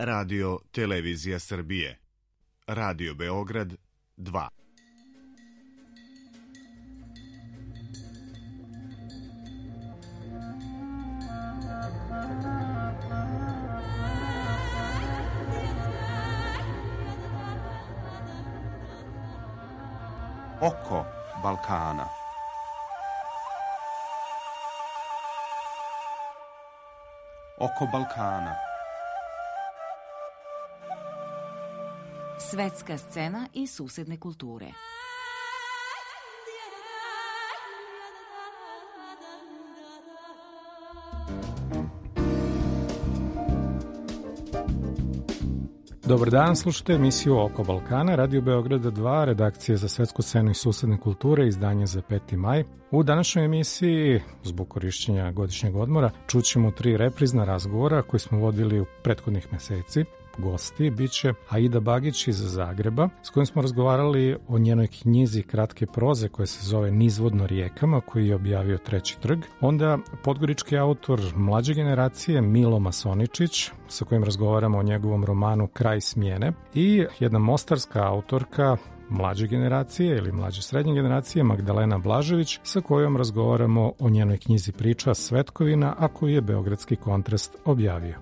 Radio Televizija Srbije. Radio Beograd 2. Oko Balkana. Oko Balkana. Svetska scena i susedne kulture. Dobar dan, slušate emisiju Oko Balkana, Radio Beograda 2, redakcija za svetsku scenu i susedne kulture, izdanje za 5. maj. U današnjoj emisiji, zbog korišćenja godišnjeg odmora, čućemo 3 reprizna razgovora koje smo vodili u prethodnih meseci. Gosti biće Aida Bagić iz Zagreba, s kojim smo razgovarali o njenoj knjizi kratke proze koja se zove Nizvodno rijekama, koji je objavio Treći trg. Onda podgorički autor mlađe generacije Milo Masoničić, sa kojim razgovaramo o njegovom romanu Kraj smjene, i jedna mostarska autorka mlađe generacije ili mlađe srednje generacije Magdalena Blažević, sa kojom razgovaramo o njenoj knjizi Priča Svetkovina, a koju je Beogradski kontrast objavio.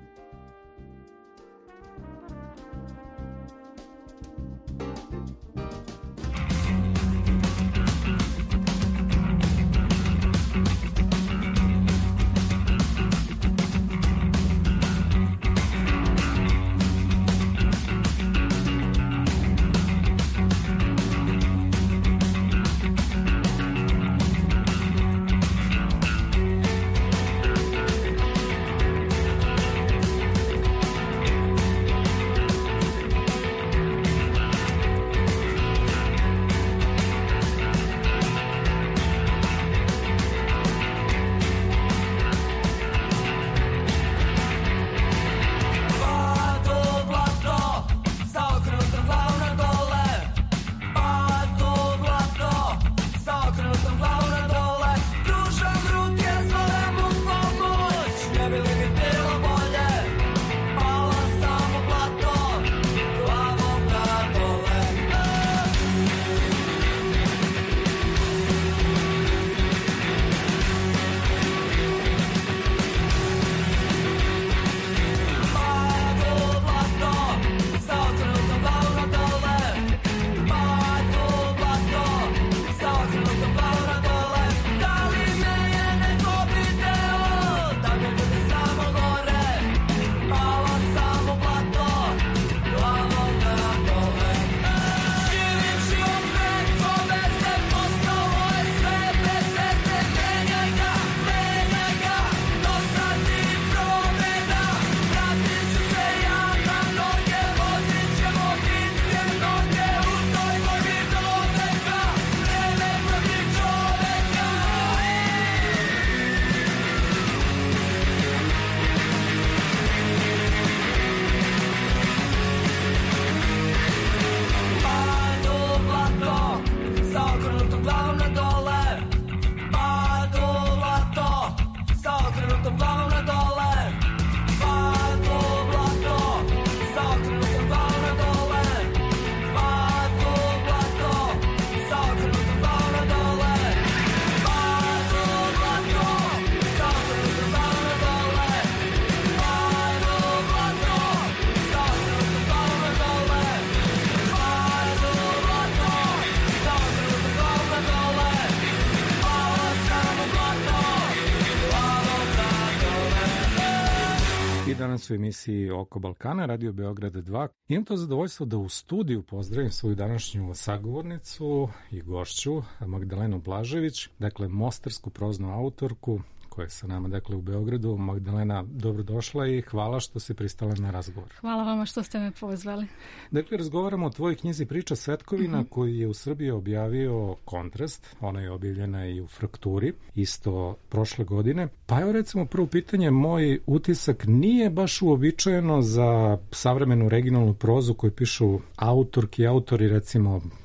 Danas u emisiji Oko Balkana, Radio Beograda 2. Imam to zadovoljstvo da u studiju pozdravim svoju današnju sagovornicu i gošću, Magdalenu Blažević, dakle mostarsku proznu autorku koja je sa nama, dakle, u Beogradu. Magdalena, dobrodošla i hvala što si pristala na razgovor. Hvala vama što ste me pozvali. Dakle, razgovaramo o tvojoj knjizi Priča Svetkovina, koju je u Srbiji objavio Kontrast. Ona je objavljena i u Frakturi, isto prošle godine. Pa evo, recimo, prvo pitanje, moj utisak nije baš uobičajeno za savremenu regionalnu prozu koju pišu autorki i autori, recimo,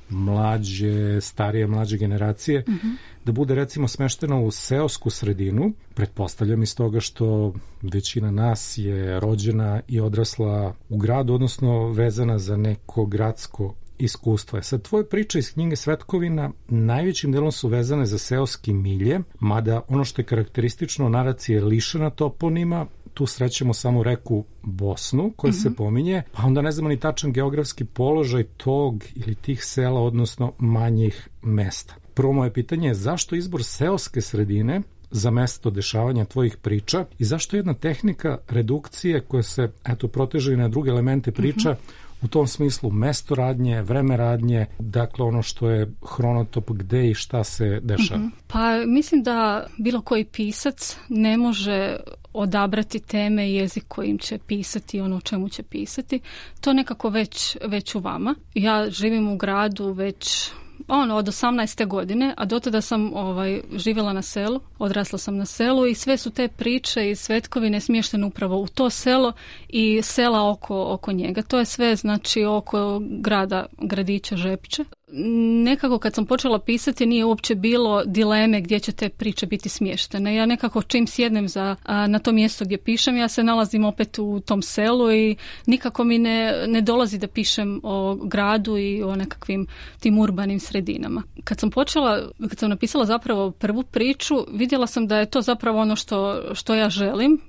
mlađe generacije, da bude recimo smeštena u seosku sredinu, pretpostavljam iz toga što većina nas je rođena i odrasla u gradu, odnosno vezana za neko gradsko iskustvo. Sad, tvoje priče iz knjige Svetkovina najvećim delom su vezane za seoski milje, mada ono što je karakteristično, naracija je lišena toponima, tu srećemo samo reku Bosnu koja se pominje, pa onda ne znamo ni tačan geografski položaj tog ili tih sela, odnosno manjih mesta. Prvo moje pitanje je zašto izbor seoske sredine za mesto dešavanja tvojih priča i zašto jedna tehnika redukcije koja se proteže i na druge elemente priča, u tom smislu mesto radnje, vreme radnje, dakle ono što je hronotop gde i šta se dešava. Pa mislim da bilo koji pisac ne može odabrati teme i jezik kojim će pisati, ono o čemu će pisati. To nekako već u vama. Ja živim u gradu već od 18. godine, a do tada sam živjela na selu, odrasla sam na selu i sve su te priče i Svetkovine smještene upravo u to selo i sela oko njega. To je sve znači oko gradića Žepića. Nekako kad sam počela pisati nije uopće bilo dileme gdje će te priče biti smještene. Ja nekako čim sjednem na to mjesto gdje pišem, ja se nalazim opet u tom selu i nikako mi ne dolazi da pišem o gradu i o nekakvim tim urbanim sredinama. Kad sam napisala zapravo prvu priču, vidjela sam da je to zapravo ono što ja želim.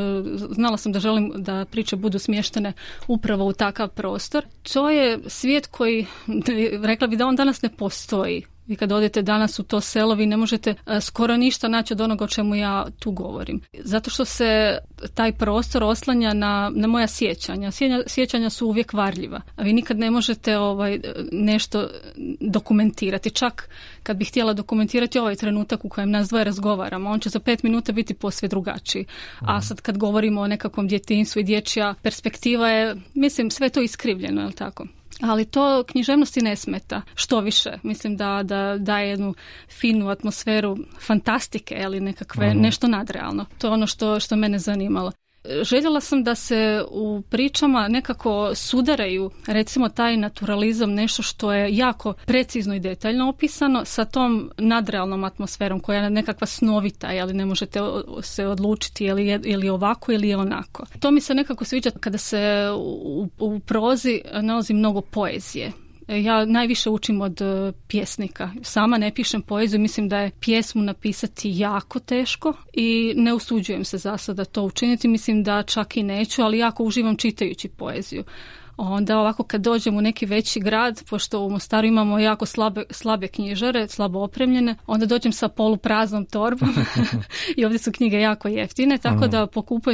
Znala sam da želim da priče budu smještene upravo u takav prostor. To je svijet koji, rekla bi da on danas ne postoji. Vi kad odete danas u to selo, vi ne možete skoro ništa naći od onoga o čemu ja tu govorim. Zato što se taj prostor oslanja na moja sjećanja. Sjećanja su uvijek varljiva. A vi nikad ne možete nešto dokumentirati. Čak kad bih htjela dokumentirati ovaj trenutak u kojem nas dvoje razgovaramo, on će za 5 minuta biti posve drugačiji. A sad kad govorimo o nekakvom djetinjstvu i dječja perspektiva je, mislim, sve to iskrivljeno, je li tako? Ali to književnosti ne smeta. Što više, mislim da daje jednu finu atmosferu fantastike, ali nekakve, nešto nadrealno. To je ono što mene zanimalo. Željela sam da se u pričama nekako sudaraju, recimo taj naturalizam, nešto što je jako precizno i detaljno opisano sa tom nadrealnom atmosferom koja je nekakva snovita, ali ne možete se odlučiti je li ovako ili je onako. To mi se nekako sviđa kada se u prozi nalazi mnogo poezije. Ja najviše učim od pjesnika. Sama ne pišem poeziju, mislim da je pjesmu napisati jako teško i ne usuđujem se za sada to učiniti, mislim da čak i neću, ali jako uživam čitajući poeziju. Onda ovako kad dođem u neki veći grad, pošto u Mostaru imamo jako slabe knjižare, slabo opremljene, onda dođem sa polupraznom torbom i ovdje su knjige jako jeftine, tako da pokupujem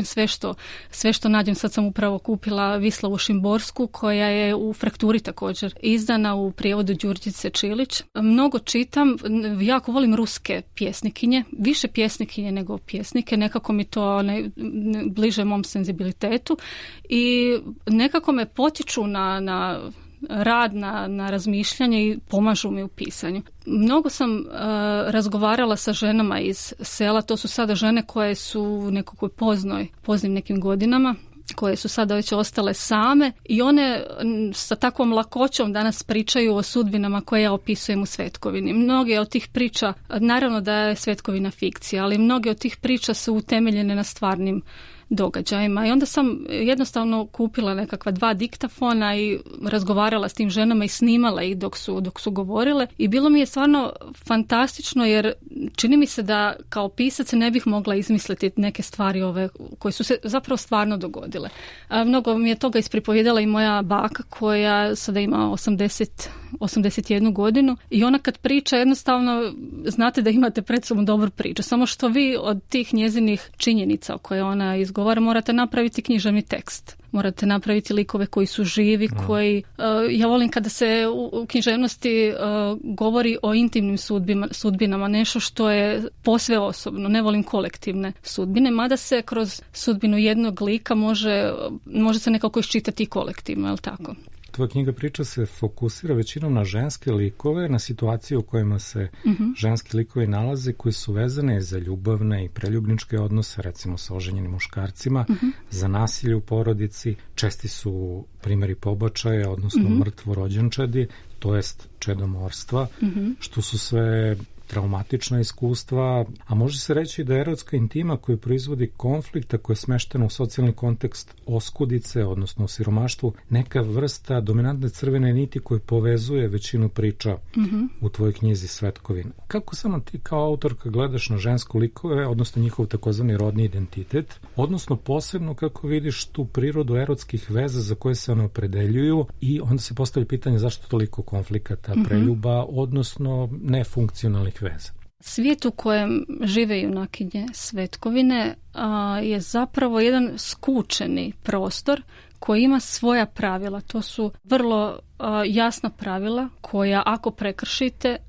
sve što nađem. Sad sam upravo kupila Vislavu Šimborsku koja je u Frakturi također izdana u prijevodu Đurđice Čilić. Mnogo čitam, jako volim ruske pjesnikinje, više pjesnikinje nego pjesnike, nekako mi to bliže mom senzibilitetu i nekako me potiču na rad, na razmišljanje i pomažu mi u pisanju. Mnogo sam razgovarala sa ženama iz sela, to su sada žene koje su u nekakvoj poznim nekim godinama, koje su sada već ostale same i one sa takvom lakoćom danas pričaju o sudbinama koje ja opisujem u Svetkovini. Mnoge od tih priča, naravno da je Svetkovina fikcija, ali mnoge od tih priča su utemeljene na stvarnim događajima i onda sam jednostavno kupila nekakva 2 diktafona i razgovarala s tim ženama i snimala ih dok su govorile i bilo mi je stvarno fantastično jer čini mi se da kao pisac ne bih mogla izmisliti neke stvari koje su se zapravo stvarno dogodile. Mnogo mi je toga ispripovjedala i moja baka koja sada ima 81 godinu i ona kad priča jednostavno znate da imate pred sobom dobru priču, samo što vi od tih njezinih činjenica koje ona izgovara morate napraviti književni tekst. Morate napraviti likove koji su živi, koji... ja volim kada se u književnosti govori o intimnim sudbinama, nešto što je posve osobno. Ne volim kolektivne sudbine, mada se kroz sudbinu jednog lika može se nekako iščitati i kolektivno, je li tako? tvoja knjiga priča se fokusira većinom na ženske likove, na situacije u kojima se ženski likovi nalaze, koji su vezane za ljubavne i preljubničke odnose, recimo sa oženjenim muškarcima, za nasilje u porodici, česti su primjeri pobačaja, odnosno mrtvo rođenčadi, to jest čedomorstva, što su sve traumatična iskustva, a može se reći da je erotska intima koju proizvodi konflikta, koja je smeštena u socijalni kontekst oskudice, odnosno u siromaštvu, neka vrsta dominantne crvene niti koja povezuje većinu priča u tvojoj knjizi Svetkovina. Kako samo ti kao autorka gledaš na žensko likove, odnosno njihov takozvani rodni identitet, odnosno posebno kako vidiš tu prirodu erotskih veza za koje se one opredeljuju, i onda se postavlja pitanje zašto toliko konflikata, preljuba, odnosno nefunkcionalnih veza. Svijet u kojem žive junakinje Svetkovine je zapravo jedan skučeni prostor koji ima svoja pravila. To su vrlo jasna pravila koja ako prekršite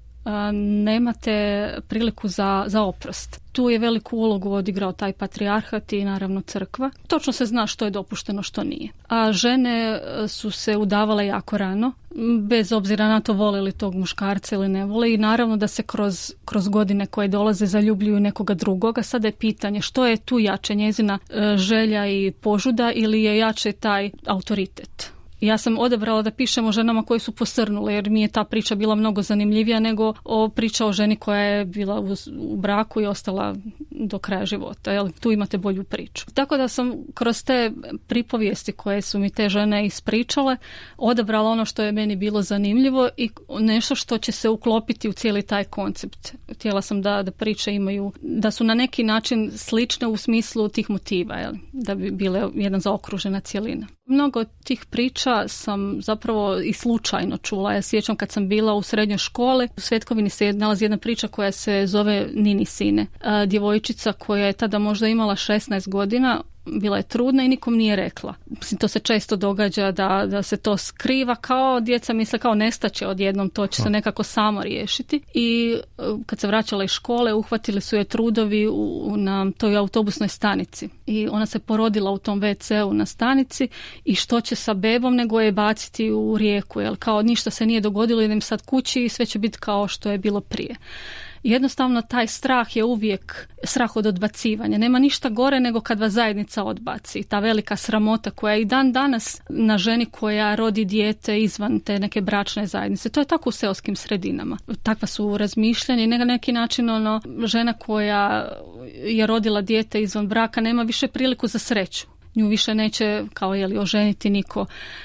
nemate priliku za oprost. Tu je veliku ulogu odigrao taj patrijarhat i naravno crkva. Točno se zna što je dopušteno, što nije. A žene su se udavale jako rano, bez obzira na to vole li tog muškarca ili ne vole, i naravno da se kroz godine koje dolaze zaljubljuju nekoga drugoga. Sada je pitanje što je tu jače, njezina želja i požuda ili je jače taj autoritet. Ja sam odabrala da pišem o ženama koje su posrnule, jer mi je ta priča bila mnogo zanimljivija nego priča o ženi koja je bila u braku i ostala do kraja života. Jel, tu imate bolju priču. Tako da sam kroz te pripovijesti koje su mi te žene ispričale odabrala ono što je meni bilo zanimljivo i nešto što će se uklopiti u cijeli taj koncept. Htjela sam da priče imaju, da su na neki način slične u smislu tih motiva, jel, da bi bile jedna zaokružena cjelina. Mnogo tih priča sam zapravo i slučajno čula. Ja sjećam kad sam bila u srednjoj školi, u Svetkovini se nalazi jedna priča koja se zove Nini sine. Djevojčica koja je tada možda imala 16 godina, bila je trudna i nikom nije rekla. Mislim, to se često događa da se to skriva, kao djeca misle kao nestaće odjednom, to će se nekako samo riješiti. I kad se vraćala iz škole, uhvatili su je trudovi na toj autobusnoj stanici. I ona se porodila u tom WC-u na stanici i što će sa bebom nego je baciti u rijeku, jer kao ništa se nije dogodilo, idem sad kući i sve će biti kao što je bilo prije. Jednostavno taj strah je uvijek strah od odbacivanja. Nema ništa gore nego kad vas zajednica odbaci. Ta velika sramota koja je i dan danas na ženi koja rodi dijete izvan te neke bračne zajednice. To je tako u seoskim sredinama. Takva su razmišljanja i na neki način žena koja je rodila dijete izvan braka nema više priliku za sreću. Nju više neće kao oženiti niko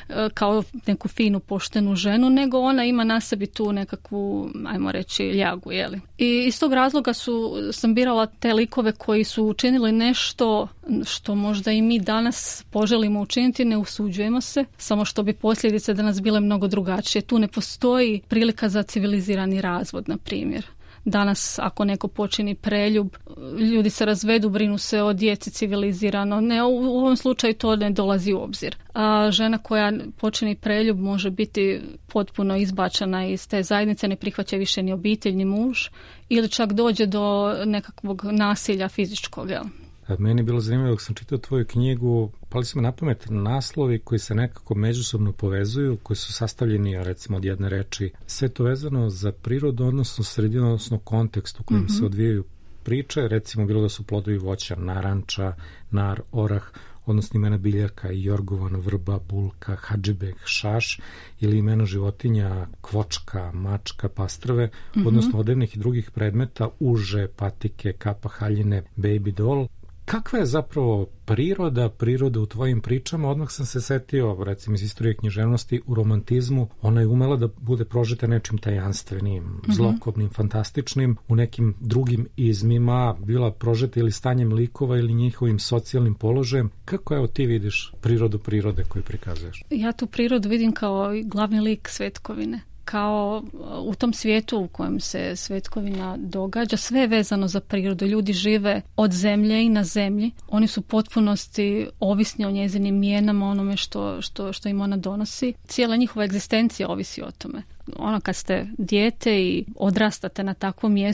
kao neku finu poštenu ženu, nego ona ima na sebi tu nekakvu, ajmo reći, ljagu. I iz tog razloga sam birala te likove koji su učinili nešto što možda i mi danas poželimo učiniti, ne usuđujemo se, samo što bi posljedice danas bile mnogo drugačije. Tu ne postoji prilika za civilizirani razvod, na primjer. Danas ako neko počini preljub, ljudi se razvedu, brinu se o djeci civilizirano. Ne, u ovom slučaju to ne dolazi u obzir. A žena koja počini preljub može biti potpuno izbačena iz te zajednice, ne prihvaća više ni obitelj, ni muž, ili čak dođe do nekakvog nasilja fizičkog. Meni je bilo zanimljivo dok sam čitao tvoju knjigu, pali su me na pamet naslovi koji se nekako međusobno povezuju, koji su sastavljeni recimo od jedne reči. Sve to vezano za prirodu, odnosno sredinu, odnosno kontekst u kojem se odvijaju priče, recimo bilo da su plodovi voća, naranča, nar, orah, odnosno imena biljaka, jorgovan, vrba, bulka, hadžibek, šaš, ili imena životinja, kvočka, mačka, pastrve, odnosno odevnih i drugih predmeta, uže, patike, kapa, haljine, baby doll. Kakva je zapravo priroda u tvojim pričama? Odmah sam se setio, recimo iz istorije književnosti, u romantizmu ona je umela da bude prožeta nečim tajanstvenim, zlokobnim, fantastičnim, u nekim drugim izmima bila prožeta ili stanjem likova ili njihovim socijalnim položajem. Kako ti vidiš prirode koju prikazuješ? Ja tu prirodu vidim kao glavni lik Svetkovine. Kao u tom svijetu u kojem se Svetkovina događa, sve je vezano za prirodu. Ljudi žive od zemlje i na zemlji. Oni su u potpunosti ovisni o njezinim mijenama, onome što im ona donosi. Cijela njihova egzistencija ovisi o tome. Kad ste dijete i odrastate na takvom mjestu,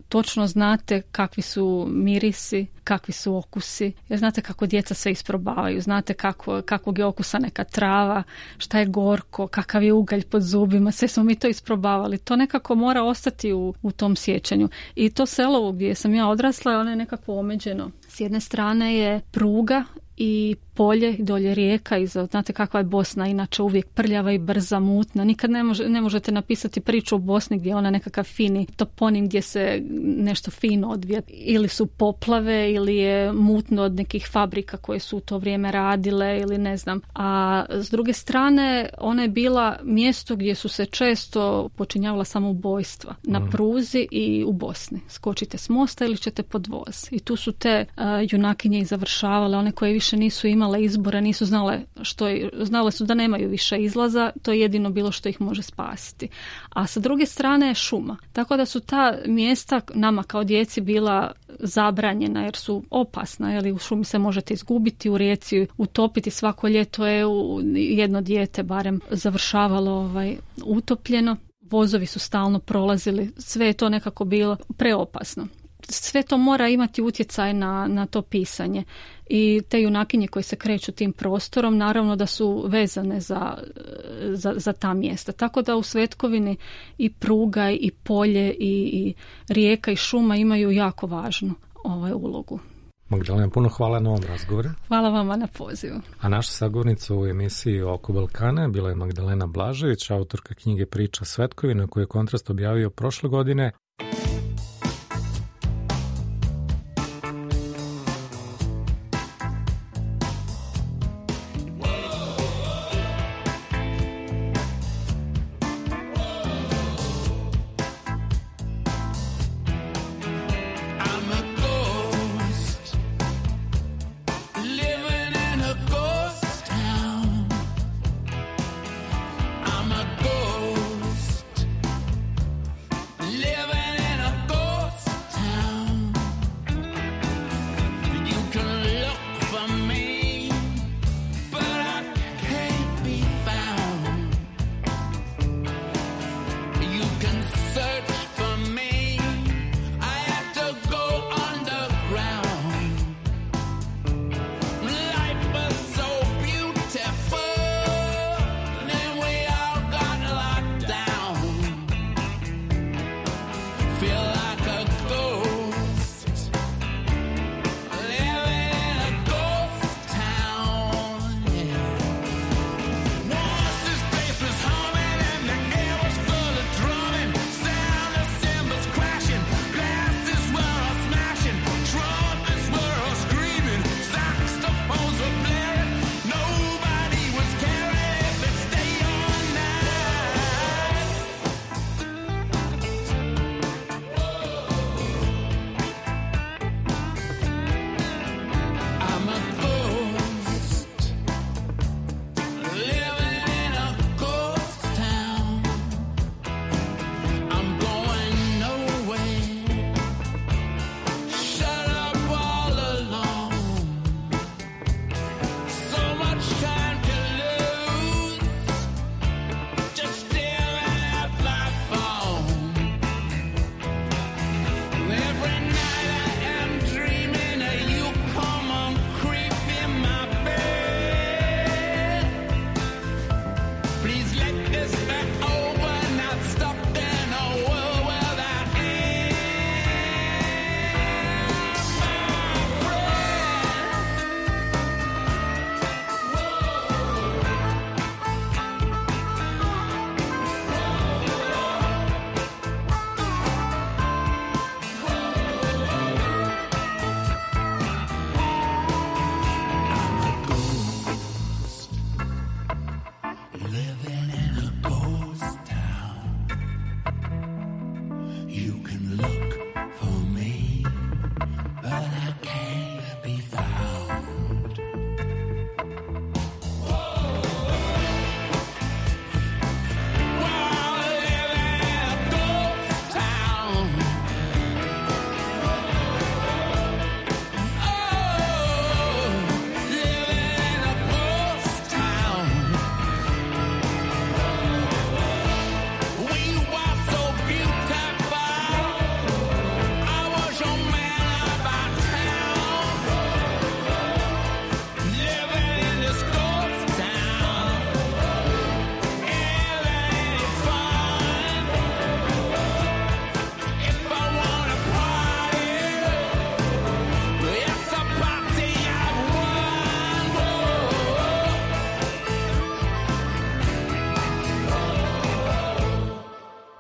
točno znate kakvi su mirisi, kakvi su okusi, jer znate kako djeca sve isprobavaju, znate kakvog je okusa neka trava, šta je gorko, kakav je ugalj pod zubima, sve smo mi to isprobavali. To nekako mora ostati u tom sjećanju. I to selo gdje sam ja odrasla, ono je nekako omeđeno. S jedne strane je pruga i polje, dolje rijeka i znate kakva je Bosna, inače uvijek prljava i brza, mutna. Nikad ne možete napisati priču o Bosni gdje je ona nekakav fini toponim gdje se nešto fino odvija. Ili su poplave ili je mutno od nekih fabrika koje su u to vrijeme radile ili ne znam. A s druge strane ona je bila mjesto gdje su se često počinjavala samoubojstva na pruzi i u Bosni. Skočite s mosta ili ćete pod voz. I tu su te junakinje i završavale, one koje više nisu imale izbora, nisu znale su da nemaju više izlaza, to je jedino bilo što ih može spasiti. A sa druge strane je šuma. Tako da su ta mjesta nama kao djeci bila zabranjena jer su opasna, jer u šumi se možete izgubiti, u rijeci utopiti, svako ljeto je jedno dijete barem završavalo utopljeno. Vozovi su stalno prolazili, sve je to nekako bilo preopasno. Sve to mora imati utjecaj na to pisanje. I te junakinje koje se kreću tim prostorom, naravno da su vezane za ta mjesta. Tako da u Svetkovini i pruga i polje i rijeka i šuma imaju jako važnu ulogu. Magdalena, puno hvala na ovom razgovoru. Hvala vama na pozivu. A naša sagovornica u emisiji Oko Balkana bila je Magdalena Blažević, autorka knjige Priča Svetkovina koju je Kontrast objavio prošle godine.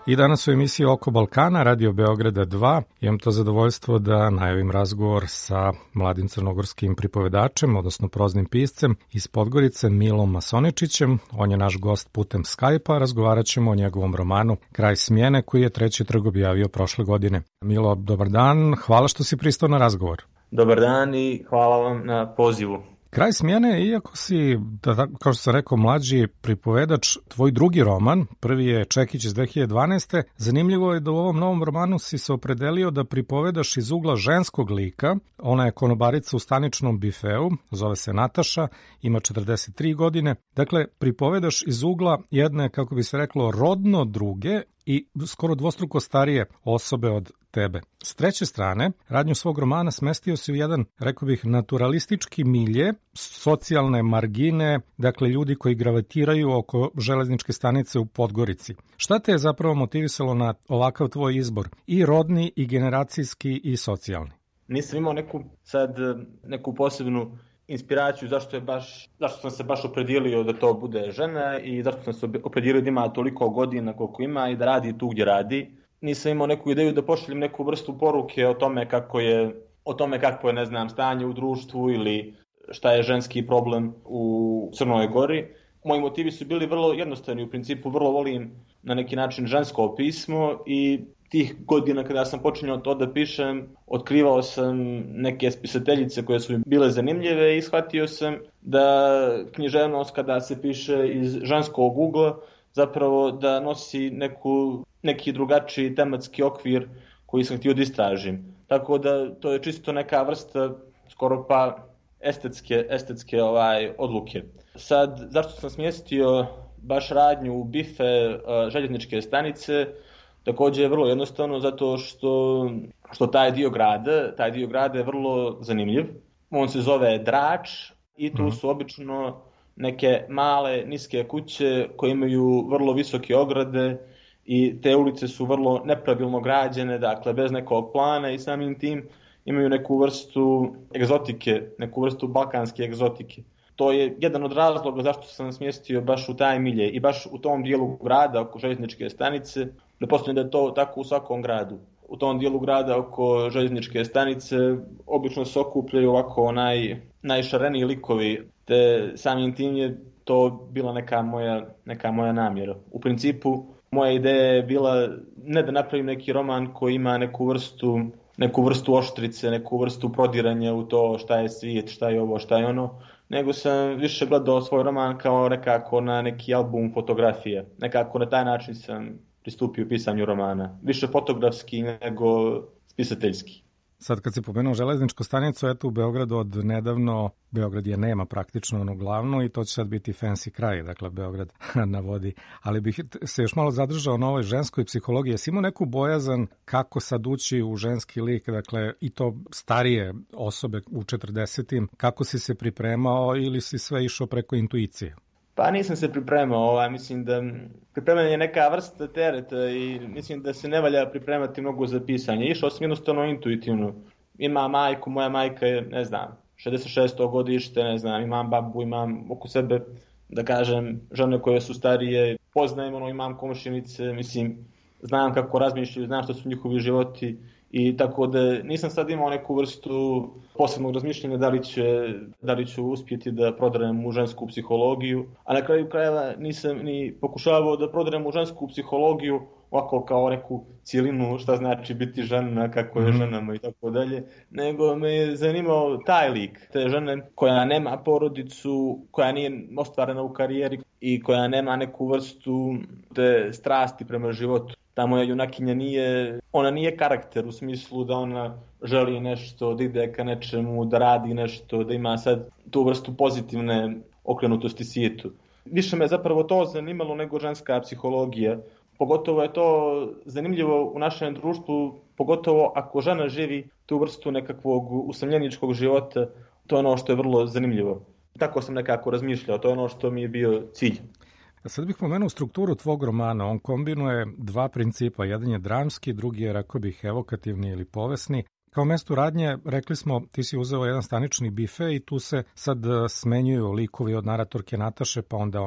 I danas u emisiji Oko Balkana, Radio Beograda 2, imam to zadovoljstvo da najavim razgovor sa mladim crnogorskim pripovedačem, odnosno proznim piscem iz Podgorice, Milom Masoničićem. On je naš gost putem Skype-a, razgovarat ćemo o njegovom romanu Kraj smjene, koji je Treći trg objavio prošle godine. Milo, dobar dan, hvala što si pristao na razgovor. Dobar dan i hvala vam na pozivu. Kraj smjene, iako si, kao što sam rekao, mlađi pripovedač, tvoj drugi roman, prvi je Čekić iz 2012. Zanimljivo je da u ovom novom romanu si se opredelio da pripovedaš iz ugla ženskog lika. Ona je konobarica u staničnom bifeu, zove se Nataša, ima 43 godine. Dakle, pripovedaš iz ugla jedne, kako bi se reklo, rodno druge i skoro dvostruko starije osobe od tebe. S treće strane, radnju svog romana smestio si u jedan, rekao bih, naturalistički milje, socijalne margine, dakle ljudi koji gravitiraju oko železničke stanice u Podgorici. Šta te je zapravo motivisalo na ovakav tvoj izbor? I rodni, i generacijski, i socijalni. Nisam imao neku posebnu inspiraciju zašto sam se baš opredijelio da to bude žena i zašto sam se opredijelio da ima toliko godina koliko ima i da radi tu gdje radi. Nisam imao neku ideju da pošaljem neku vrstu poruke o tome kako je, ne znam, stanje u društvu ili šta je ženski problem u Crnoj Gori. Moji motivi su bili vrlo jednostavni, u principu vrlo volim na neki način žensko pismo i tih godina kada sam počinjao to da pišem, otkrivao sam neke spisateljice koje su mi bile zanimljive i shvatio sam da književnost kada se piše iz ženskog ugla zapravo da nosi neki drugačiji tematski okvir koji sam htio da istražim. Tako da to je čisto neka vrsta skoro pa estetske odluke. Sad, zašto sam smjestio baš radnju u bife željezničke stanice? Također je vrlo jednostavno zato što taj dio grada je vrlo zanimljiv. On se zove Drač i tu su obično neke male, niske kuće koje imaju vrlo visoke ograde i te ulice su vrlo nepravilno građene, dakle bez nekog plana i samim tim imaju neku vrstu egzotike, neku vrstu balkanske egzotike. To je jedan od razloga zašto sam smjestio baš u taj milje i baš u tom dijelu grada oko željezničke stanice. Pretpostavljam da je to tako u svakom gradu. U tom dijelu grada oko željezničke stanice obično se okupljaju ovako najšareniji likovi, te samim tim je to bila neka moja namjera. U principu, moja ideja je bila ne da napravim neki roman koji ima neku vrstu oštrice, neku vrstu prodiranja u to šta je svijet, šta je ovo, šta je ono, nego sam više gledao svoj roman kao nekako na neki album fotografije. Nekako na taj način sam pristupio pisanju romana. Više fotografski nego spisateljski. Sad kad si pomenuo železničku stanicu, eto u Beogradu od nedavno, Beograd je nema praktično onu glavnu i to će sad biti fancy kraj, dakle Beograd na vodi. Ali bih se još malo zadržao na ovoj ženskoj psihologiji. Jesi imao neku bojazan kako sad ući u ženski lik, dakle i to starije osobe u 40-im, kako si se pripremao ili si sve išao preko intuicije? Pa nisam se pripremao, mislim da pripremanje je neka vrsta tereta i mislim da se ne valja pripremati mnogo za pisanje. Išao sam jednostavno intuitivno. Ima majku, moja majka je, 66. godište, imam babu, imam oko sebe, da kažem, žene koje su starije, poznajem, imam komšinice, znam kako razmišljaju, znam što su njihovi životi i tako da nisam sad imao neku vrstu posebnog razmišljanja da li ću uspjeti da prodrem u žensku psihologiju, a na kraju krajeva nisam ni pokušavao da prodrem u žensku psihologiju ovako kao neku cijelinu šta znači biti žena, kako je ženama i tako dalje, nego me je zanimao taj lik, te žene koja nema porodicu, koja nije ostvarena u karijeri i koja nema neku vrstu te strasti prema životu. Ta moja junakinja nije karakter u smislu da ona želi nešto, da ide ka nečemu, da radi nešto, da ima sad tu vrstu pozitivne okrenutosti svijetu. Više me zapravo to zanimalo nego ženska psihologija. Pogotovo je to zanimljivo u našem društvu, pogotovo ako žena živi tu vrstu nekakvog usamljeničkog života, to je ono što je vrlo zanimljivo. Tako sam nekako razmišljao, to je ono što mi je bio cilj. Sad bih pomenuo strukturu tvog romana. On kombinuje dva principa. Jedan je dramski, drugi je, rekao bih, evokativni ili povesni. Kao mesto radnje, rekli smo, ti si uzeo jedan stanični bife i tu se sad smenjuju likovi od naratorke Nataše, pa onda oni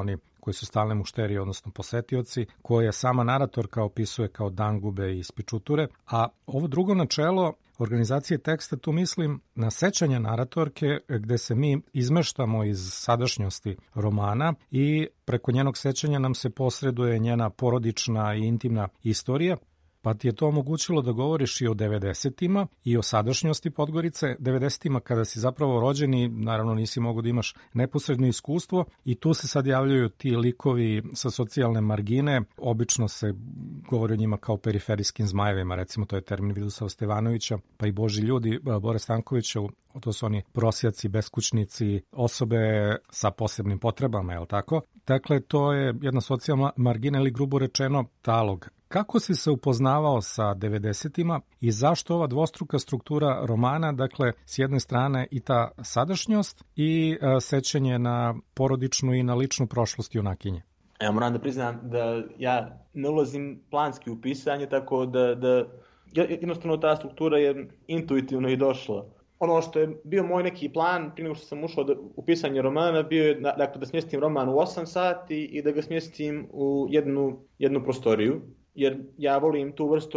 koji su stalne mušterije, odnosno posetioci, koje sama naratorka opisuje kao dangube i spičuture, a ovo drugo načelo organizacije teksta, tu mislim na sećanja naratorke gde se mi izmeštamo iz sadašnjosti romana i preko njenog sećanja nam se posreduje njena porodična i intimna istorija, pa ti je to omogućilo da govoriš i o 90-ima i o sadašnjosti Podgorice. 90-ima kada si zapravo rođen i naravno nisi mogao da imaš neposredno iskustvo i tu se sad javljaju ti likovi sa socijalne margine. Obično se govori o njima kao periferijskim zmajevima, recimo to je termin Viduslava Stevanovića, pa i Boži ljudi Bore Stankovića, to su oni prosjaci, beskućnici, osobe sa posebnim potrebama, je li tako? Dakle, to je jedna socijalna margina ili grubo rečeno talog. Kako si se upoznavao sa 90-ima i zašto ova dvostruka struktura romana, dakle, s jedne strane i ta sadašnjost i sećanje na porodičnu i na ličnu prošlost junakinje? Ja moram da priznam da ja ne ulazim planski u pisanje, tako da jednostavno ta struktura je intuitivno i došla. Ono što je bio moj neki plan prije nego što sam ušao u pisanje romana bio je dakle, da smjestim roman u 8 sati i da ga smjestim u jednu prostoriju. Jer ja volim tu vrstu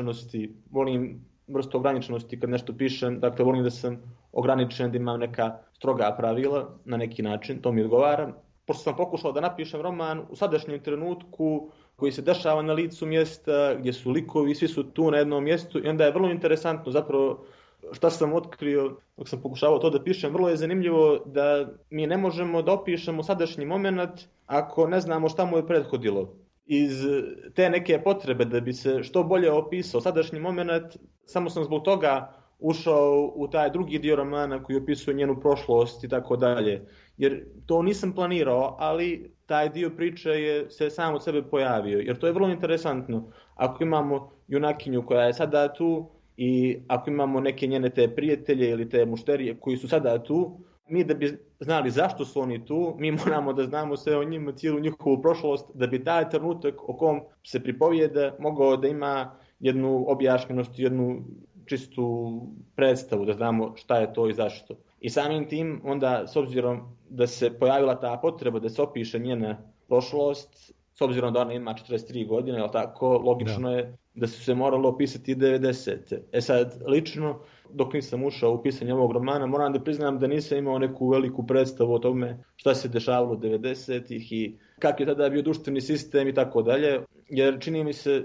ograničenosti kad nešto pišem, dakle volim da sam ograničen, da imam neka stroga pravila na neki način, to mi odgovara. Pošto sam pokušao da napišem roman u sadašnjem trenutku koji se dešava na licu mjesta, gdje su likovi, svi su tu na jednom mjestu i onda je vrlo interesantno zapravo šta sam otkrio dok sam pokušavao to da pišem. Vrlo je zanimljivo da mi ne možemo da opišemo sadašnji moment ako ne znamo šta mu je prethodilo. Iz te neke potrebe da bi se što bolje opisao sadašnji moment, samo sam zbog toga ušao u taj drugi dio romana koji opisuje njenu prošlost i tako dalje. Jer to nisam planirao, ali taj dio priče se sam od sebe pojavio. Jer to je vrlo interesantno. Ako imamo junakinju koja je sada tu i ako imamo neke njene te prijatelje ili te mušterije koji su sada tu, mi da bi znali zašto su oni tu, mi moramo da znamo sve o njima, cijelu njihovu prošlost, da bi taj trenutak o kom se pripovijeda mogao da ima jednu objašnjenost, jednu čistu predstavu, da znamo šta je to i zašto. I samim tim, onda, s obzirom da se pojavila ta potreba da se opiše njena prošlost, s obzirom da ona ima 43 godine, jel tako, logično je da su se moralo opisati 90. Sad, lično, dok nisam ušao u pisanje ovog romana, moram da priznam da nisam imao neku veliku predstavu o tome šta se dešavalo 90-ih i kak je tada bio društveni sistem i tako dalje, jer čini mi se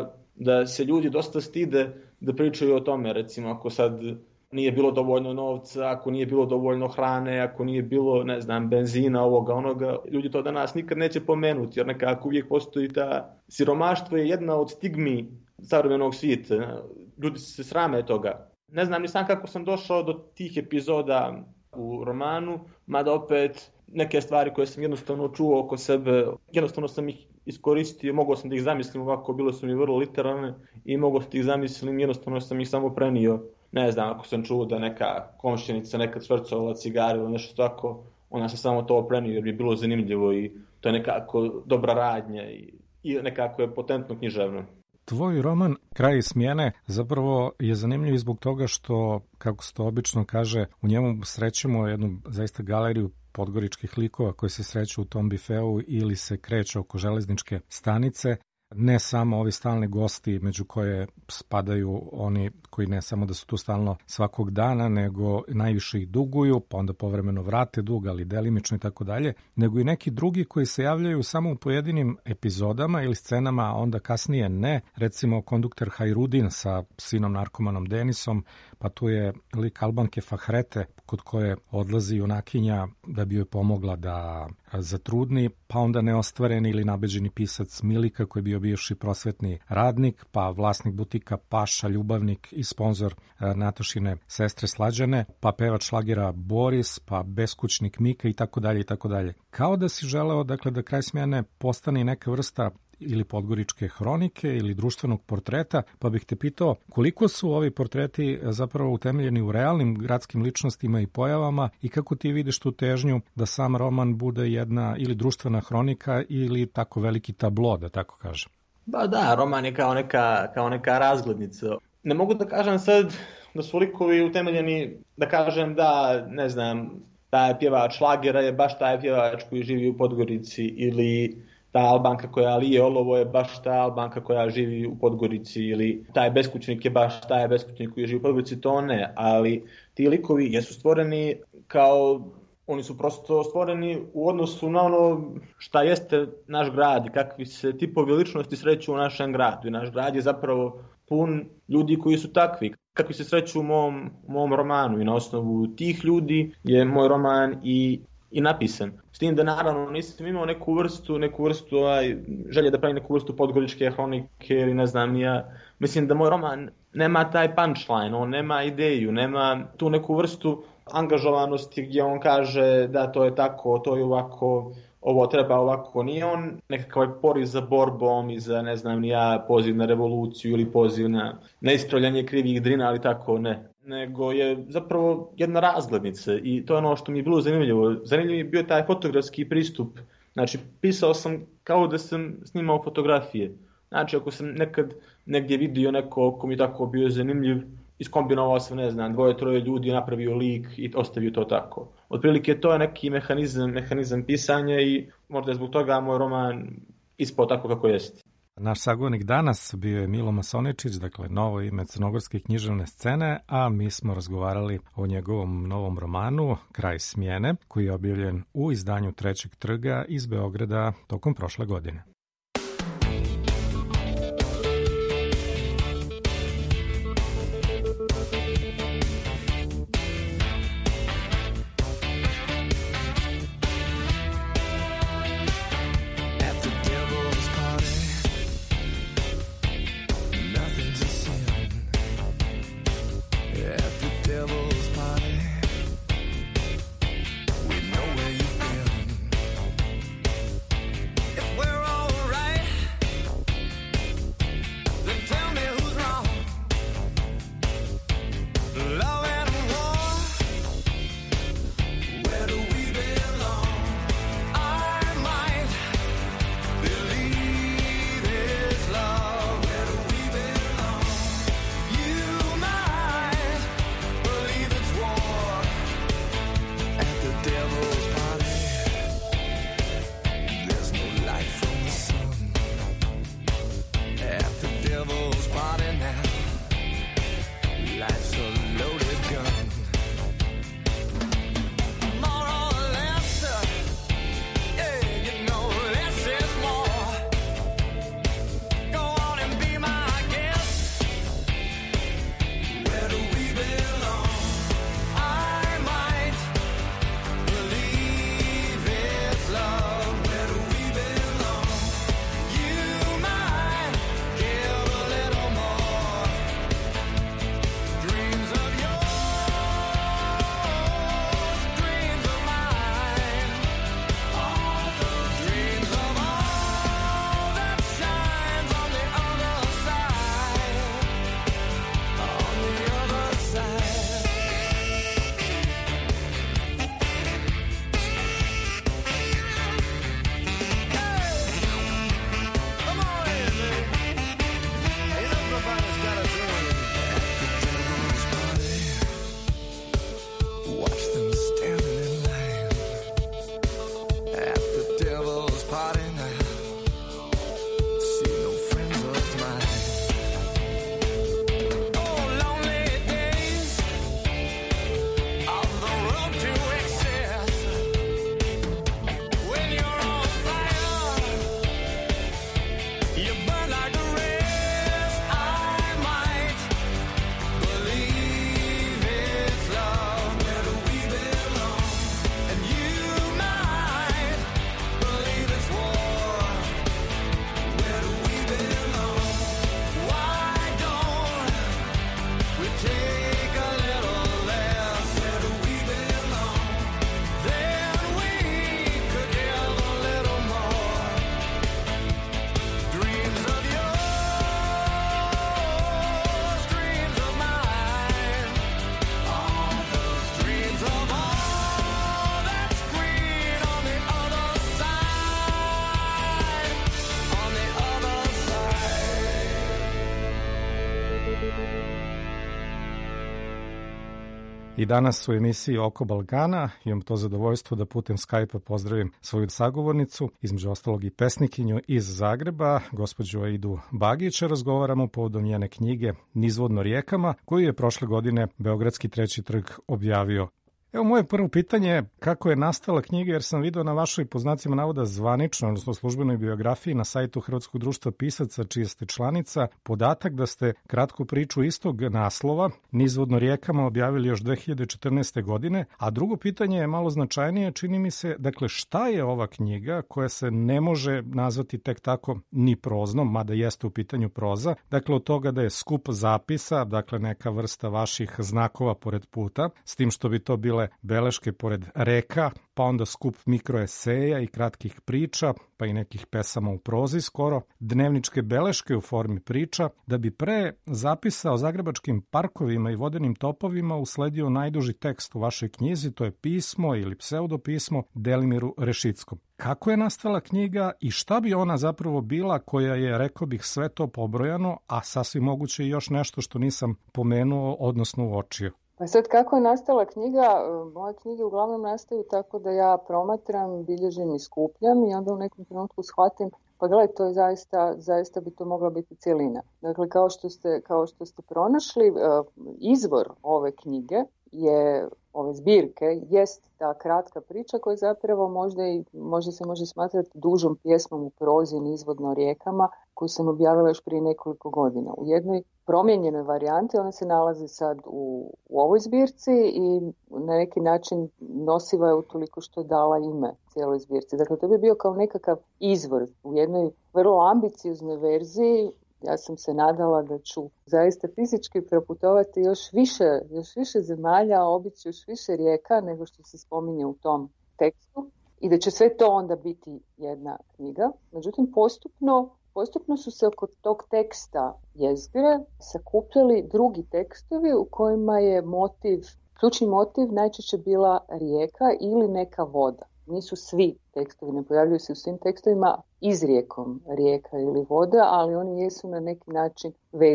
da se ljudi dosta stide da pričaju o tome, recimo ako sad nije bilo dovoljno novca, ako nije bilo dovoljno hrane, ako nije bilo, ne znam, benzina, ovoga, onoga, ljudi to danas nikad neće pomenuti, jer nekako uvijek postoji ta siromaštvo je jedna od stigmi savremenog svijeta. Ljudi se srame toga. Ne znam ni sam kako sam došao do tih epizoda u romanu, mada opet neke stvari koje sam jednostavno čuo oko sebe, jednostavno sam ih iskoristio, mogao sam da ih zamislim ovako, bile su mi vrlo literalne i mogao sam da ih zamislim, jednostavno sam ih samo prenio. Ne znam, ako sam čuo da neka komšinica nekad švercovala cigare ili nešto tako, ona se samo to prenio jer bi bilo zanimljivo i to je nekako dobra radnja i nekako je potentno književno. Tvoj roman Kraj i smjene zapravo je zanimljiv zbog toga što, kako se to obično kaže, u njemu srećemo jednu zaista galeriju podgoričkih likova koji se sreću u tom bifeu ili se kreću oko železničke stanice. Ne samo ovi stalni gosti među koje spadaju oni koji ne samo da su tu stalno svakog dana, nego najviše ih duguju, pa onda povremeno vrate dug, ali delimično i tako dalje, nego i neki drugi koji se javljaju samo u pojedinim epizodama ili scenama, a onda kasnije ne. Recimo kondukter Hajrudin sa sinom narkomanom Denisom, pa tu je lik Albanke Fahrete kod koje odlazi junakinja da bi joj pomogla da zatrudni, pa onda neostvareni ili nabeđeni pisac Milika koji je bio bivši prosvetni radnik, pa vlasnik butika Paša, ljubavnik i sponzor Natašine sestre Slađane, pa pevač šlagera Boris, pa beskućnik Mika i tako dalje i tako dalje. Kao da si želeo, dakle, da Kraj smjene postane neka vrsta ili podgoričke hronike ili društvenog portreta, pa bih te pitao koliko su ovi portreti zapravo utemeljeni u realnim gradskim ličnostima i pojavama i kako ti vidiš tu težnju da sam roman bude jedna ili društvena hronika ili tako veliki tablo, da tako kažem. Ba da, roman je kao neka razglednica. Ne mogu da kažem sad da su likovi utemeljeni, da kažem da, ne znam, taj pjevač šlagera je baš taj pjevač koji živi u Podgorici, ili ta Albanka koja lije olovo je baš ta Albanka koja živi u Podgorici, ili taj beskućnik je baš taj beskućnik koji živi u Podgorici, to ne, ali ti likovi jesu stvoreni kao, oni su prosto stvoreni u odnosu na ono šta jeste naš grad i kakvi se tipovi ličnosti sreću u našem gradu. I naš grad je zapravo pun ljudi koji su takvi, kakvi se sreću u mom romanu, i na osnovu tih ljudi je moj roman i napisan. S tim da naravno nisam imao neku vrstu želje da pravim neku vrstu podgoričke hronike ili ne znam ja. Mislim da moj roman nema taj punchline, on nema ideju, nema tu neku vrstu angažovanosti gdje on kaže da to je tako, to je ovako, ovo treba ovako. Nije on nekakav poriv za borbom i za ne znam ja poziv na revoluciju ili poziv na ispravljanje krivih drina, ali tako ne. Nego je zapravo jedna razglednica i to je ono što mi je bilo zanimljivo. Zanimljiv je bio taj fotografski pristup. Znači, pisao sam kao da sam snimao fotografije. Znači, ako sam nekad negdje vidio neko ko mi tako bio zanimljiv, iskombinovao sam, ne znam, 2-3 ljudi, napravio lik i ostavio to tako. Otprilike to je neki mehanizam pisanja i možda je zbog toga moj roman ispao tako kako jeste. Naš sagovornik danas bio je Milo Masoničić, dakle novo ime crnogorske književne scene, a mi smo razgovarali o njegovom novom romanu Kraj smjene, koji je objavljen u izdanju Trećeg trga iz Beograda tokom prošle godine. We're all I danas u emisiji Oko Balkana imam to zadovoljstvo da putem Skype-a pozdravim svoju sagovornicu, između ostalog i pesnikinju iz Zagreba, gospođu Aidu Bagić. Razgovaramo povodom njene knjige Nizvodno rijekama, koju je prošle godine Beogradski Treći trg objavio. Evo moje prvo pitanje je kako je nastala knjiga, jer sam video na vašoj, po znacima navoda, zvaničnoj, odnosno službenoj biografiji na sajtu Hrvatskog društva pisaca, čija ste članica, podatak da ste kratku priču istog naslova, Nizvodno rijekama, objavili još 2014. godine, a drugo pitanje je malo značajnije, čini mi se, dakle, šta je ova knjiga koja se ne može nazvati tek tako ni proznom, mada jeste u pitanju proza, dakle, od toga da je skup zapisa, dakle, neka vrsta vaših znakova pored puta, s tim što bi to bile beleške pored reka, pa onda skup mikroeseja i kratkih priča, pa i nekih pesama u prozi skoro, dnevničke beleške u formi priča, da bi pre zapisa o zagrebačkim parkovima i vodenim topovima usledio najduži tekst u vašoj knjizi, to je pismo ili pseudopismo Delimiru Rešickom. Kako je nastala knjiga i šta bi ona zapravo bila koja je, rekao bih, sve to pobrojano, a sasvim moguće i još nešto što nisam pomenuo, odnosno uočio? Pa sad kako je nastala knjiga, moje knjige uglavnom nastaju tako da ja promatram, bilježim i skupljam i onda u nekom trenutku shvatim, pa gledaj, to je zaista bi to mogla biti cjelina. Dakle, kao što ste pronašli, izvor ove knjige je, ove zbirke, jest ta kratka priča koja zapravo možda se može smatrati dužom pjesmom u prozi Nizvodno rijekama, koju sam objavila još prije nekoliko godina. U jednoj promijenjenoj varijanti ona se nalazi sad u ovoj zbirci i na neki način nosiva je utoliko što je dala ime cijeloj zbirci. Dakle, to bi bio kao nekakav izvor u jednoj vrlo ambicioznoj verziji. Ja sam se nadala da ću zaista fizički proputovati još više zemalja, obići još više rijeka nego što se spominje u tom tekstu i da će sve to onda biti jedna knjiga. Međutim, postupno su se oko tog teksta jezgre sakupljali drugi tekstovi u kojima je ključni motiv najčešće bila rijeka ili neka voda. Nisu svi tekstovi, ne pojavljuju se u svim tekstovima izrijekom rijeka ili voda, ali oni jesu na neki način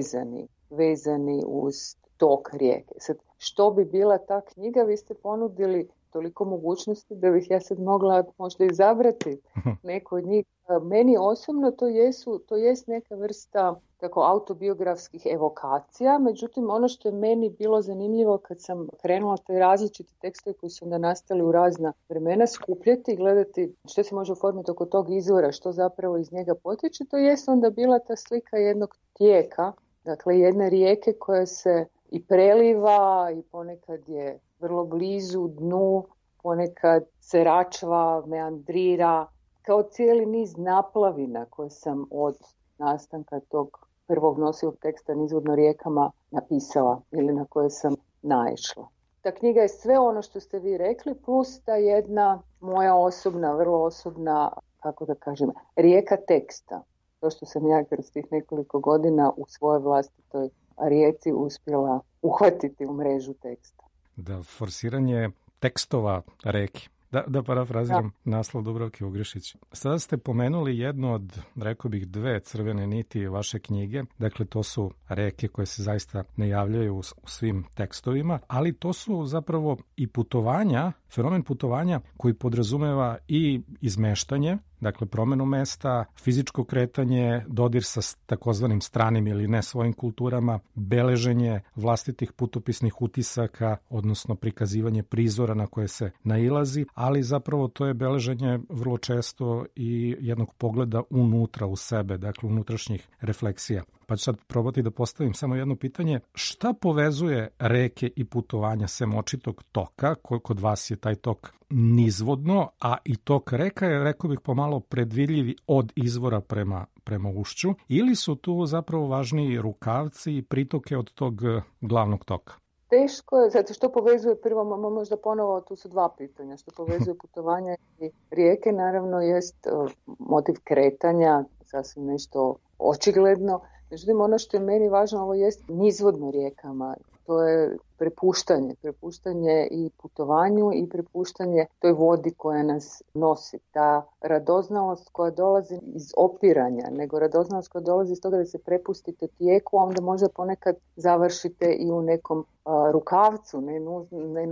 vezani uz tok rijeke. Sad, što bi bila ta knjiga, vi ste ponudili toliko mogućnosti da bih ja sad mogla možda izabrati neku od njih. Meni osobno to jest neka vrsta tako autobiografskih evokacija, međutim ono što je meni bilo zanimljivo kad sam krenula te različite tekstove koji su onda nastali u razna vremena skupljati i gledati što se može oformiti oko tog izvora, što zapravo iz njega potječe, to jest onda bila ta slika jednog tijeka, dakle jedne rijeke koja se i preliva i ponekad je vrlo blizu dnu, ponekad se račva, meandrira, kao cijeli niz naplavina koje sam od nastanka tog prvog nosivog teksta Nizvodno rijekama napisala ili na koje sam naišla. Ta knjiga je sve ono što ste vi rekli, plus ta jedna moja vrlo osobna, kako da kažem, rijeka teksta. To što sam ja kroz tih nekoliko godina u svojoj vlastitoj rijeci uspjela uhvatiti u mrežu teksta. Da, forsiranje tekstova reki. Da parafraziram naslov Dubravke Ugrišić. Sada ste pomenuli jednu od, rekao bih, dve crvene niti vaše knjige. Dakle, to su reke koje se zaista ne javljaju u svim tekstovima, ali to su zapravo i putovanja, fenomen putovanja koji podrazumeva i izmeštanje, dakle promenu mesta, fizičko kretanje, dodir sa takozvanim stranim ili ne svojim kulturama, beleženje vlastitih putopisnih utisaka, odnosno prikazivanje prizora na koje se nailazi, ali zapravo to je beleženje vrlo često i jednog pogleda unutra u sebe, dakle unutrašnjih refleksija. Pa ću sad probati da postavim samo jedno pitanje. Šta povezuje reke i putovanja sem očitog toka? Kod vas je taj tok nizvodno, a i tok reka je, rekao bih, pomalo predvidljivi od izvora prema ušću, ili su tu zapravo važniji rukavci i pritoke od tog glavnog toka? Teško je, zato što povezuje prvo, možda ponovo, tu su dva pitanja, što povezuje putovanja i rijeke, naravno jest motiv kretanja, sasvim nešto očigledno. Međutim, ono što je meni važno, ovo jest nizvodno rijekama. to je prepuštanje i putovanju i prepuštanje toj vodi koja nas nosi. Ta radoznalost koja dolazi iz opiranja, nego radoznalost koja dolazi iz toga da se prepustite tijeku, a onda možda ponekad završite i u nekom rukavcu, ne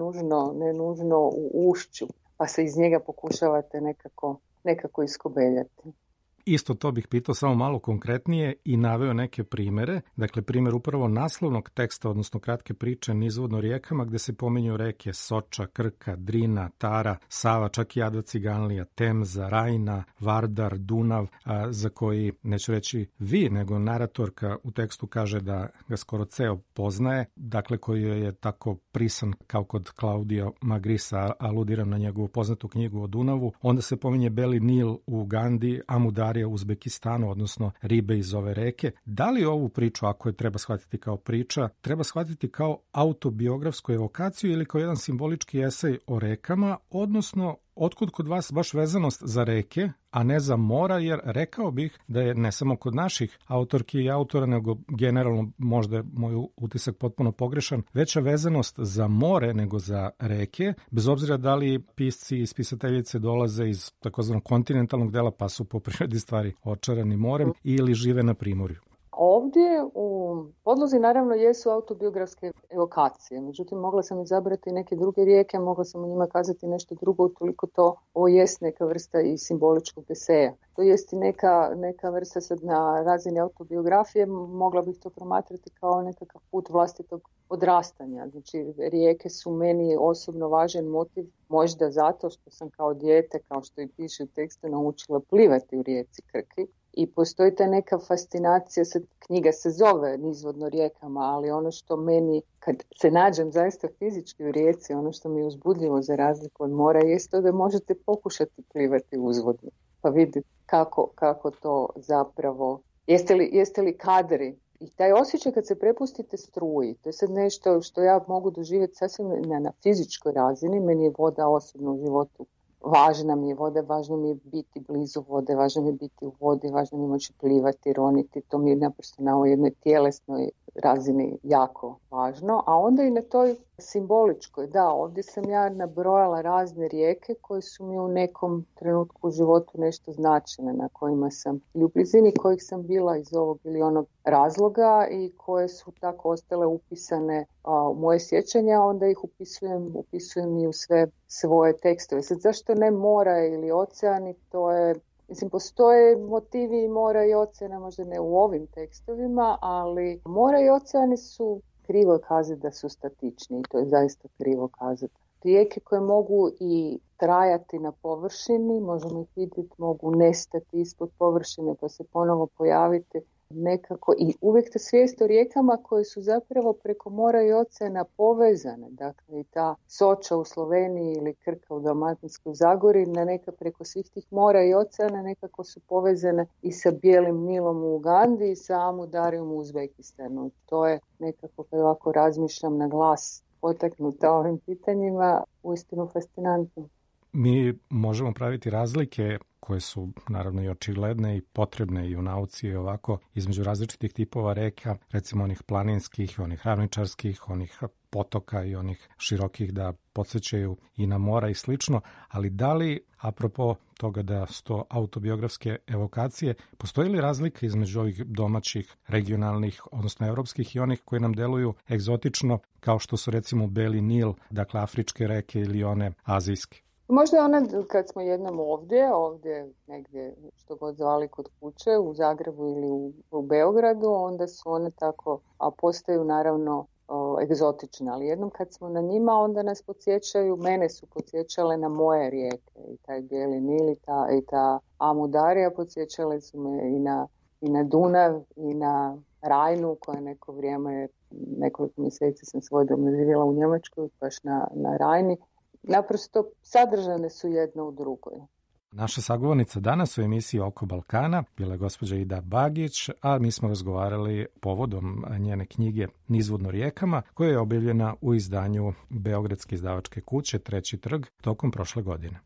nužno u ušću, pa se iz njega pokušavate nekako iskobeljati. Isto to bih pitao samo malo konkretnije i naveo neke primere. Dakle, primjer upravo naslovnog teksta, odnosno kratke priče Nizvodno rijekama, gde se pominju reke Soča, Krka, Drina, Tara, Sava, čak i Adva Ciganlija, Temza, Rajna, Vardar, Dunav, za koji, neću reći vi, nego naratorka u tekstu kaže da ga skoro ceo poznaje, dakle koji je tako prisan kao kod Claudio Magrisa, aludiram na njegovu poznatu knjigu o Dunavu. Onda se pominje Beli Nil u Ugandi, Amudar u Uzbekistanu, odnosno ribe iz ove reke. Da li ovu priču, ako je treba shvatiti kao priča, treba shvatiti kao autobiografsku evokaciju ili kao jedan simbolički esej o rekama, odnosno otkud kod vas baš vezanost za reke, a ne za mora, jer rekao bih da je ne samo kod naših autorki i autora, nego generalno, možda je moj utisak potpuno pogrešan, veća vezanost za more nego za reke, bez obzira da li pisci i spisateljice dolaze iz takozvanog kontinentalnog dela, pa su po prirodi stvari očarani morem, ili žive na primorju. Ovdje u podlozi naravno jesu autobiografske evokacije, međutim mogla sam izabrati neke druge rijeke, mogla sam u njima kazati nešto drugo, utoliko ovo jest neka vrsta i simboličkog eseja. To jest i neka vrsta sad na razini autobiografije, mogla bih to promatrati kao nekakav put vlastitog odrastanja. Znači rijeke su meni osobno važan motiv, možda zato što sam kao dijete, kao što i piše u tekstu, naučila plivati u rijeci Krki. I postoji ta neka fascinacija, sad knjiga se zove Nizvodno rijekama, ali ono što meni, kad se nađem zaista fizički u rijeci, ono što mi je uzbudljivo za razliku od mora, jest to da možete pokušati plivati uzvodno. Pa vidite kako to zapravo, jeste li kadri. I taj osjećaj kad se prepustite struji, to je sad nešto što ja mogu doživjeti sasvim na fizičkoj razini, meni je voda osobno u životu. Važna mi je voda, važno mi je biti blizu vode, važno mi je biti u vodi, važno mi je moći plivati, roniti. To mi je naprosto na ovoj jednoj tjelesnoj razini jako važno. A onda i na toj simboličkoj, da, ovdje sam ja nabrojala razne rijeke koje su mi u nekom trenutku u životu nešto značene, na kojima sam ili u blizini kojih sam bila iz ovog ili onog razloga i koje su tako ostale upisane u moje sjećanja, onda ih upisujem i u sve svoje tekstove. Sad zašto ne mora ili oceani, to je, mislim, postoje motivi i mora i oceana, možda ne u ovim tekstovima, ali mora i oceani su, krivo je kazati da su statični, to je zaista krivo kazati. Rijeke koje mogu i trajati na površini, možemo ih vidjeti, mogu nestati ispod površine pa se ponovo pojaviti nekako, i uvijek ta svijest o rijekama koje su zapravo preko mora i oceana povezane. Dakle, i ta Soča u Sloveniji ili Krka u Dalmatinskoj Zagori, na neka preko svih tih mora i oceana nekako su povezane i sa Bijelim Nilom u Ugandi i sa Amudarijom u Uzbekistanu. To je nekako, kad ovako razmišljam na glas, potaknuta ovim pitanjima, uistinu fascinantno. Mi možemo praviti razlike koje su naravno i očigledne i potrebne i u nauci i ovako između različitih tipova reka, recimo onih planinskih, onih ravničarskih, onih potoka i onih širokih da podsjećaju i na mora i slično, ali da li, apropo toga da su to autobiografske evokacije, postoji li razlika između ovih domaćih, regionalnih, odnosno evropskih i onih koji nam deluju egzotično, kao što su recimo Beli Nil, dakle afričke reke ili one azijske? Možda je ona, kad smo jednom ovdje negdje što god zvali kod kuće, u Zagrebu ili u Beogradu, onda su one tako, a postaju naravno egzotične, ali jednom kad smo na njima, onda nas podsjećaju, mene su podsjećale na moje rijeke, i taj Bijeli Nil i ta Amudarija podsjećale su me i na Dunav i na Rajnu, koja neko vrijeme, nekoliko mjeseci sam svojedobno živjela u Njemačkoj, baš na Rajni. Naprosto sadržane su jedna u drugoj. Naša sagovornica danas u emisiji Oko Balkana bila je gospođa Ida Bagić, a mi smo razgovarali povodom njene knjige Nizvodno rijekama, koja je objavljena u izdanju Beogradske izdavačke kuće Treći trg tokom prošle godine.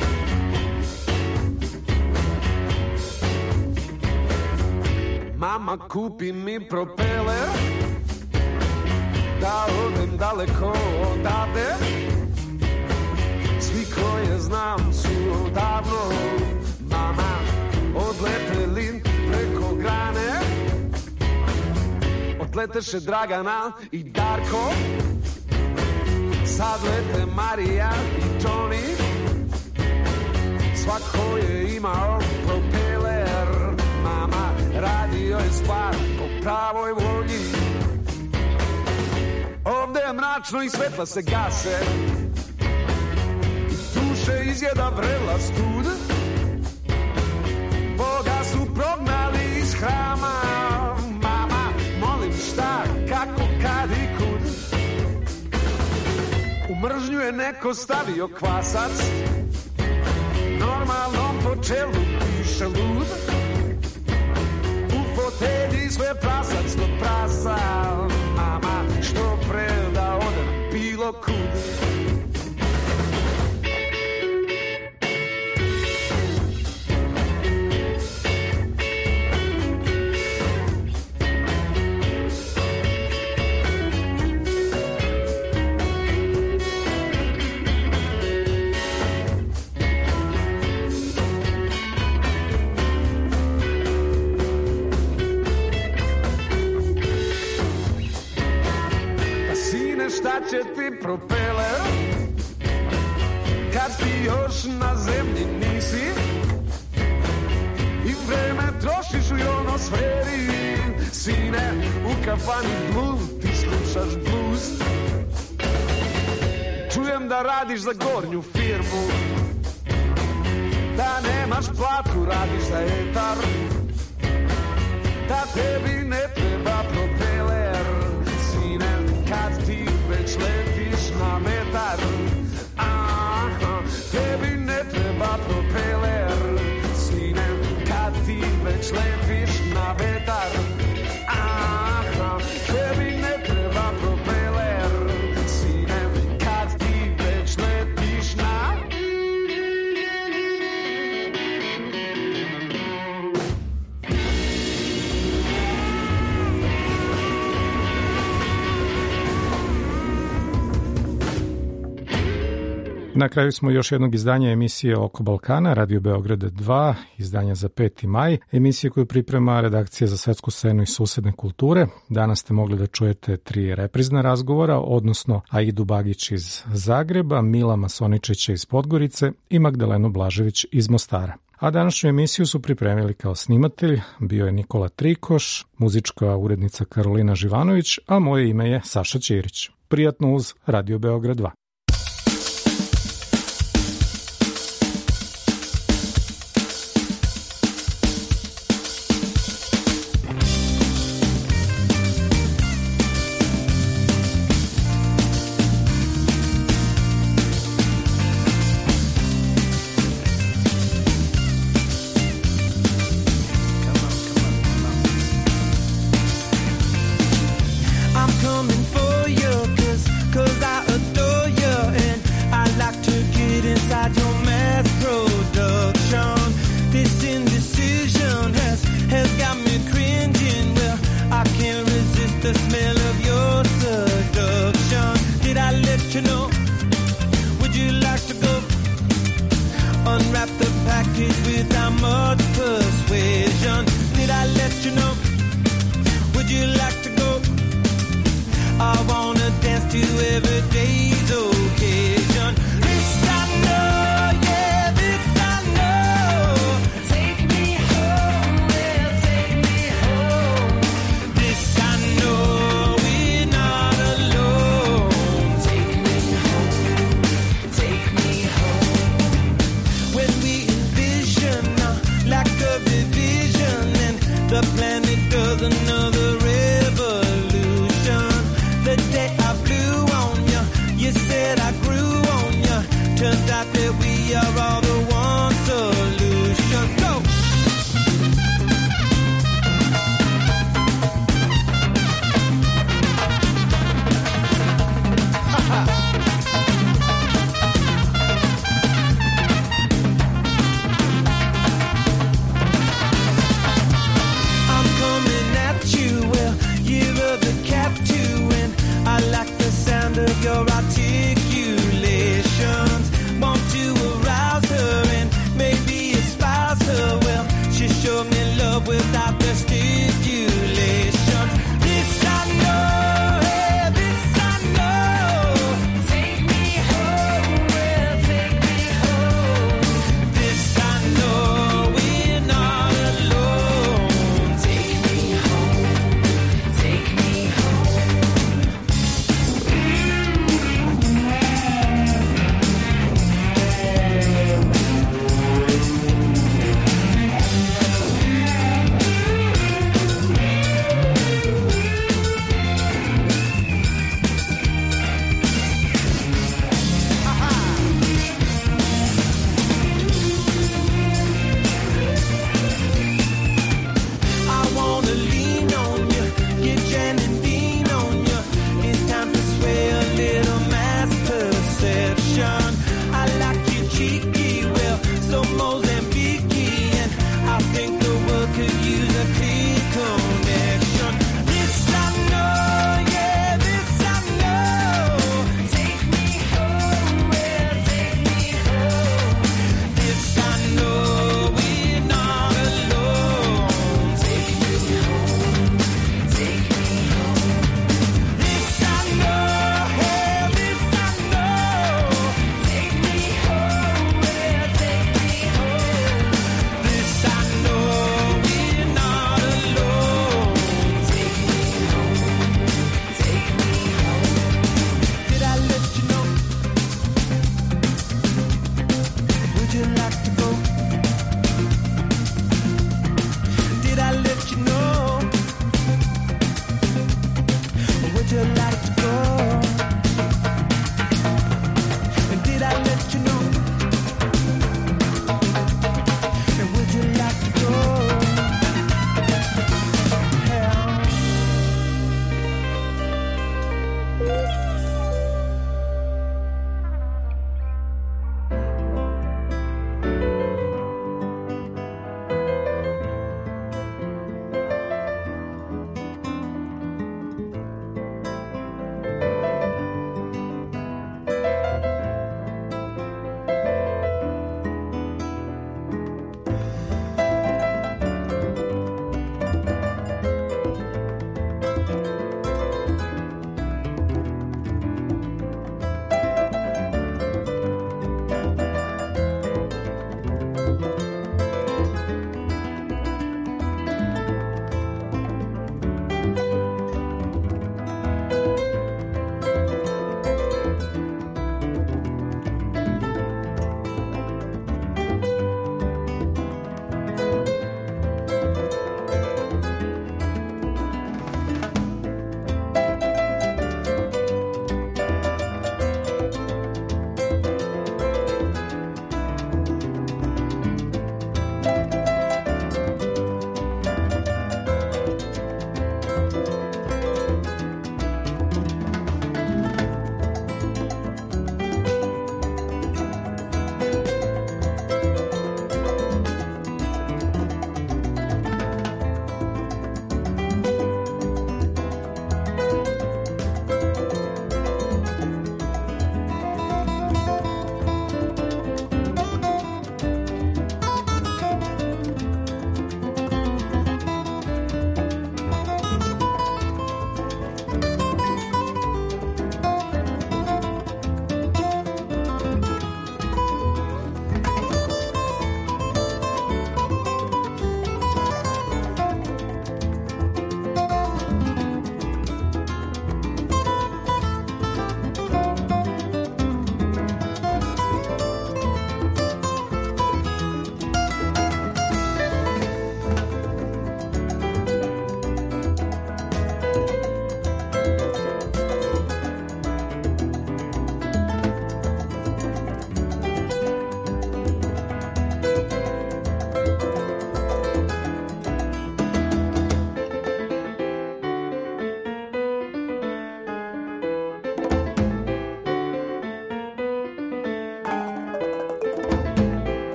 Mama Mama, kupi mi propeler, da odem daleko odavde. Svi koje znam su odavno, mama, odleteli preko grane. Odleteše Dragana i Darko, sad lete Marija i Toni. Svako je imao propeler, mama, radio je stvar po pravoj volji. Ovde je mračno i svetla se gase, duše izjeda vrela stud. Boga su prognali iz hrama, mama, molim šta, kako, kad i kud. U mržnju je neko stavio kvasac, normalno po čelu piše lud. U fotelji sve prasac do prasa, mama, što pre da odem bilo kud. Šta će ti propeler kad ti još na zemlji nisi i vreme trošiš u ionosferi? Sine, u kafani Blue ti slušaš blues. Čujem da radiš za gornju firmu, da nemaš platu, radiš za etar, da tebi ne treba propeler. Sine, kad ti već letiš na metar, aha, tebi ne treba propeler. Sine, kad ti već letiš na metar, aha, tebi ne treba propeler. Sine, kad ti već letiš na... Na kraju smo još jednog izdanja emisije Oko Balkana, Radio Beograda 2, izdanja za 5. maj, emisije koju priprema redakcija za svetsku scenu i susedne kulture. Danas ste mogli da čujete 3 reprizna razgovora, odnosno Aidu Bagić iz Zagreba, Mila Masoničića iz Podgorice i Magdalenu Blažević iz Mostara. A današnju emisiju su pripremili kao snimatelj, bio je Nikola Trikoš, muzička urednica Karolina Živanović, a moje ime je Saša Ćirić. Prijatno uz Radio Beograd 2. The planet doesn't know